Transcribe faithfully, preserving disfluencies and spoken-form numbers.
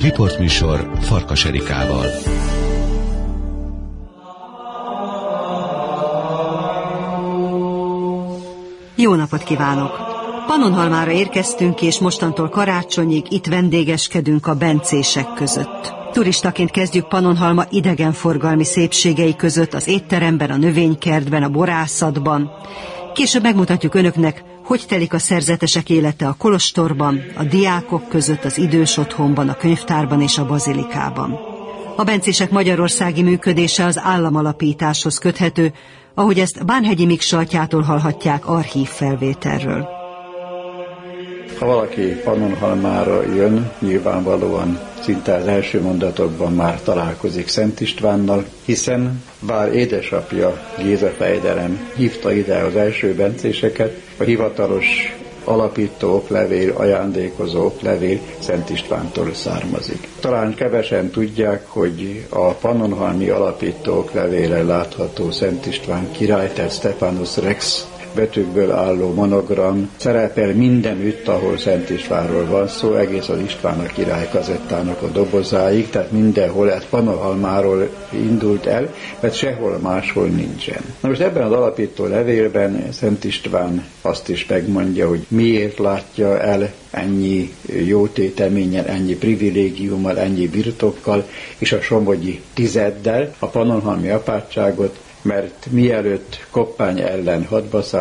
Riportműsor Farkas Erikával. Jó napot kívánok! Pannonhalmára érkeztünk, és mostantól karácsonyig itt vendégeskedünk a bencések között. Turistaként kezdjük Pannonhalma idegenforgalmi szépségei között, az étteremben, a növénykertben, a borászatban. Később megmutatjuk önöknek, hogy telik a szerzetesek élete a kolostorban, a diákok között, az idős otthonban, a könyvtárban és a bazilikában. A bencések magyarországi működése az államalapításhoz köthető, ahogy ezt Bánhegyi Miksa atyától hallhatják archív felvételről. Ha valaki Pannonhalmára jön, nyilvánvalóan szinte az első mondatokban már találkozik Szent Istvánnal, hiszen bár édesapja Géza fejdelem hívta ide az első bencéseket, a hivatalos alapító oklevél, ajándékozó oklevél Szent Istvántól származik. Talán kevesen tudják, hogy a pannonhalmi alapító oklevélen látható Szent István király, tehát Stephanus Rex betűkből álló monogram szerepel mindenütt, ahol Szent Istvánról van szó, egész az István a király kazettának a dobozáig, tehát mindenhol, ez Pannonhalmáról indult el, mert sehol máshol nincsen. Na most ebben az alapító levélben Szent István azt is megmondja, hogy miért látja el ennyi jótéteményen, ennyi privilégiummal, ennyi birtokkal, és a somogyi tizeddel a pannonhalmi apátságot, mert mielőtt Koppány ellen hadba szállt,